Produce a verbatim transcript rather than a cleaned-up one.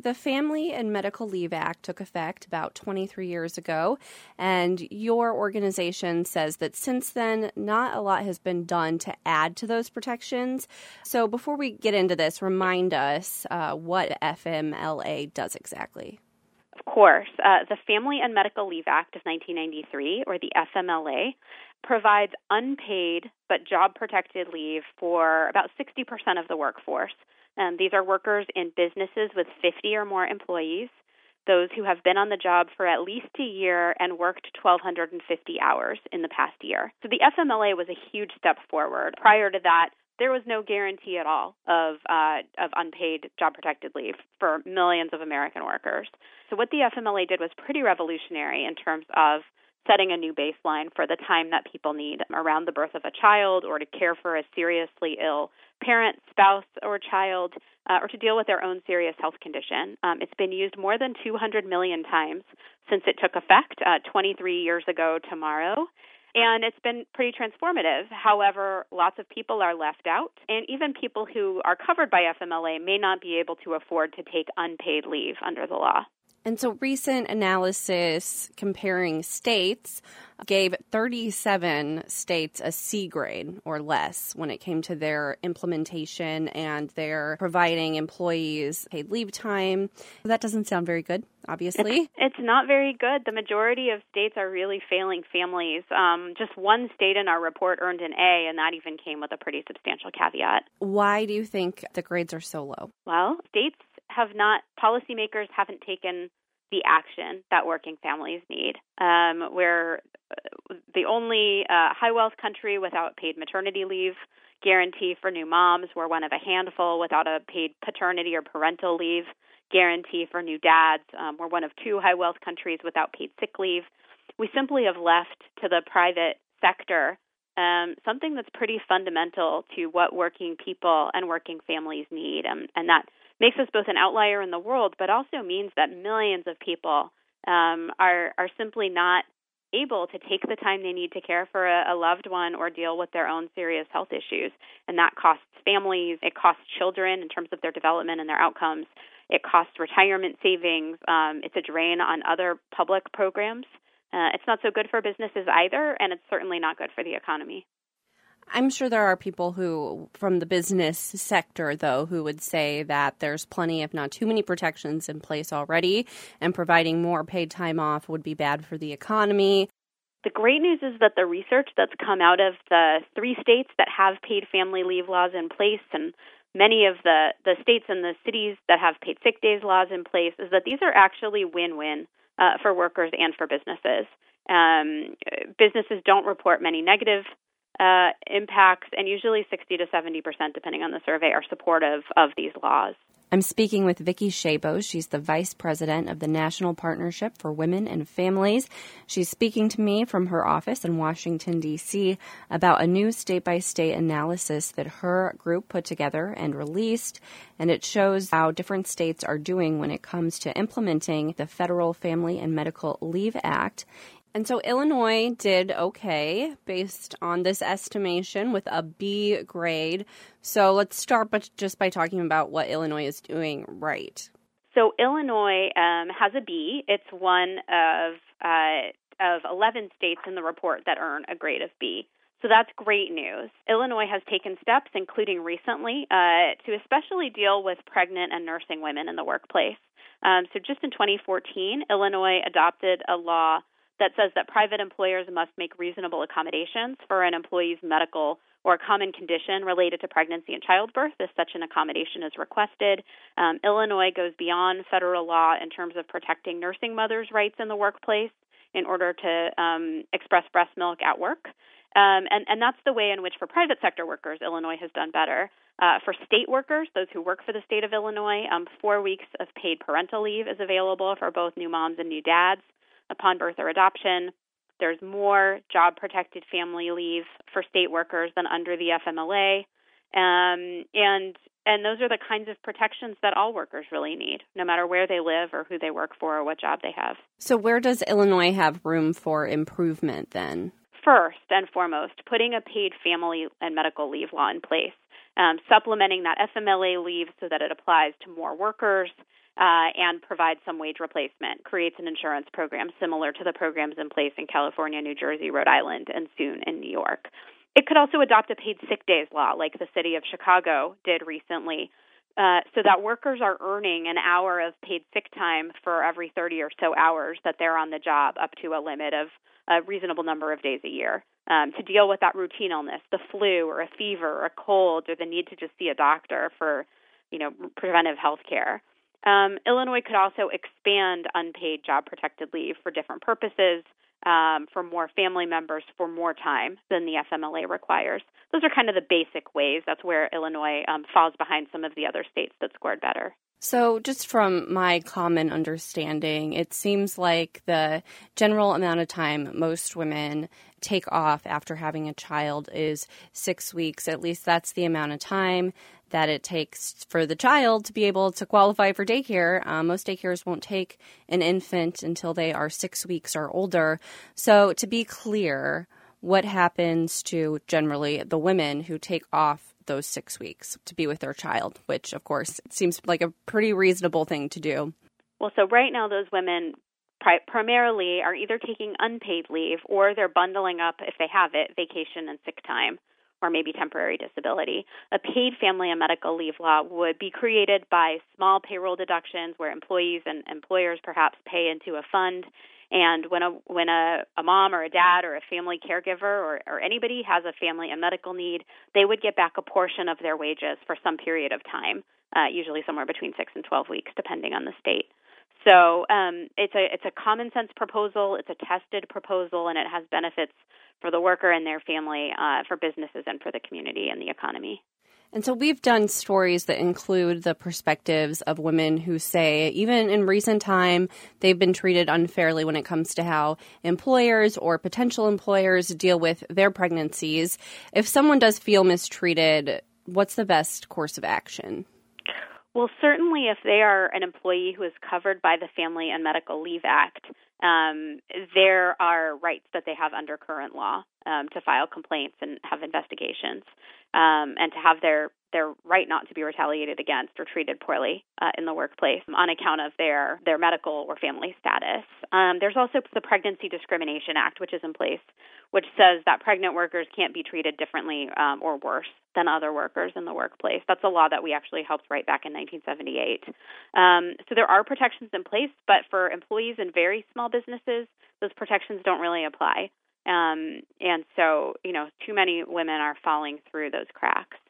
the Family and Medical Leave Act took effect about twenty-three years ago, and your organization says that since then, not a lot has been done to add to those protections. So before we get into this, remind us uh, what F M L A does exactly. Of course. Uh, the Family and Medical Leave Act of nineteen ninety-three, or the F M L A, provides unpaid but job-protected leave for about sixty percent of the workforce. Um, these are workers in businesses with fifty or more employees, those who have been on the job for at least a year and worked one thousand two hundred fifty hours in the past year. So the F M L A was a huge step forward. Prior to that, there was no guarantee at all of uh, of unpaid job-protected leave for millions of American workers. So what the F M L A did was pretty revolutionary in terms of setting a new baseline for the time that people need around the birth of a child or to care for a seriously ill parent, spouse, or child, uh, or to deal with their own serious health condition. Um, it's been used more than two hundred million times since it took effect uh, twenty-three years ago tomorrow. And it's been pretty transformative. However, lots of people are left out, and even people who are covered by F M L A may not be able to afford to take unpaid leave under the law. And so recent analysis comparing states gave thirty-seven states a C grade or less when it came to their implementation and their providing employees paid leave time. That doesn't sound very good, obviously. It's, it's not very good. The majority of states are really failing families. Um, just one state in our report earned an A, and that even came with a pretty substantial caveat. Why do you think the grades are so low? Well, states have not, policymakers haven't taken the action that working families need. Um, we're the only uh, high-wealth country without paid maternity leave guarantee for new moms. We're one of a handful without a paid paternity or parental leave guarantee for new dads. Um, we're one of two high-wealth countries without paid sick leave. We simply have left to the private sector um, something that's pretty fundamental to what working people and working families need, um, and that makes us both an outlier in the world, but also means that millions of people um, are are simply not able to take the time they need to care for a, a loved one or deal with their own serious health issues. And that costs families, it costs children in terms of their development and their outcomes, it costs retirement savings, um, it's a drain on other public programs. Uh, it's not so good for businesses either, and it's certainly not good for the economy. I'm sure there are people who, from the business sector, though, who would say that there's plenty, if not too many, protections in place already, and providing more paid time off would be bad for the economy. The great news is that the research that's come out of the three states that have paid family leave laws in place, and many of the, the states and the cities that have paid sick days laws in place, is that these are actually win-win uh, for workers and for businesses. Um, businesses don't report many negative Uh, impacts, and usually sixty to seventy percent, depending on the survey, are supportive of these laws. I'm speaking with Vicki Szabo. She's the vice president of the National Partnership for Women and Families. She's speaking to me from her office in Washington, D C about a new state-by-state analysis that her group put together and released, and it shows how different states are doing when it comes to implementing the Federal Family and Medical Leave Act. And so Illinois did okay based on this estimation with a B grade. So let's start by, just by talking about what Illinois is doing right. So Illinois um, has a B. It's one of uh, of eleven states in the report that earn a grade of B. So that's great news. Illinois has taken steps, including recently, uh, to especially deal with pregnant and nursing women in the workplace. Um, so just in twenty fourteen, Illinois adopted a law that says that private employers must make reasonable accommodations for an employee's medical or common condition related to pregnancy and childbirth if such an accommodation is requested. Um, Illinois goes beyond federal law in terms of protecting nursing mothers' rights in the workplace in order to um, express breast milk at work. Um, and, and that's the way in which, for private sector workers, Illinois has done better. Uh, for state workers, those who work for the state of Illinois, um, four weeks of paid parental leave is available for both new moms and new dads upon birth or adoption. There's more job-protected family leave for state workers than under the F M L A. Um, and and those are the kinds of protections that all workers really need, no matter where they live or who they work for or what job they have. So where does Illinois have room for improvement then? First and foremost, putting a paid family and medical leave law in place, um, supplementing that F M L A leave so that it applies to more workers, uh, and provide some wage replacement, creates an insurance program similar to the programs in place in California, New Jersey, Rhode Island, and soon in New York. It could also adopt a paid sick days law like the city of Chicago did recently, uh, so that workers are earning an hour of paid sick time for every thirty or so hours that they're on the job, up to a limit of a reasonable number of days a year, um, to deal with that routine illness, the flu or a fever or a cold, or the need to just see a doctor for, you know, preventive health care. Um, Illinois could also expand unpaid job protected leave for different purposes, um, for more family members for more time than the F M L A requires. Those are kind of the basic ways. That's where Illinois um, falls behind some of the other states that scored better. So just from my common understanding, it seems like the general amount of time most women take off after having a child is six weeks. At least that's the amount of time that it takes for the child to be able to qualify for daycare. Um, most daycares won't take an infant until they are six weeks or older. So to be clear, what happens to generally the women who take off those six weeks to be with their child, which, of course, seems like a pretty reasonable thing to do? Well, so right now those women pri- primarily are either taking unpaid leave or they're bundling up, if they have it, vacation and sick time, or maybe temporary disability. A paid family and medical leave law would be created by small payroll deductions where employees and employers perhaps pay into a fund. And when a when a, a mom or a dad or a family caregiver or, or anybody has a family and medical need, they would get back a portion of their wages for some period of time, uh, usually somewhere between six and twelve weeks, depending on the state. So um, it's a it's a common sense proposal. It's a tested proposal, and it has benefits for the worker and their family, uh, for businesses and for the community and the economy. And so we've done stories that include the perspectives of women who say, even in recent time, they've been treated unfairly when it comes to how employers or potential employers deal with their pregnancies. If someone does feel mistreated, what's the best course of action? Well, certainly if they are an employee who is covered by the Family and Medical Leave Act, um, there are rights that they have under current law um, to file complaints and have investigations, um, and to have their, their right not to be retaliated against or treated poorly uh, in the workplace on account of their, their medical or family status. Um, there's also the Pregnancy Discrimination Act, which is in place, which says that pregnant workers can't be treated differently um, or worse than other workers in the workplace. That's a law that we actually helped write back in nineteen seventy-eight. Um, so there are protections in place, but for employees in very small businesses, those protections don't really apply. Um, and so, you know, too many women are falling through those cracks.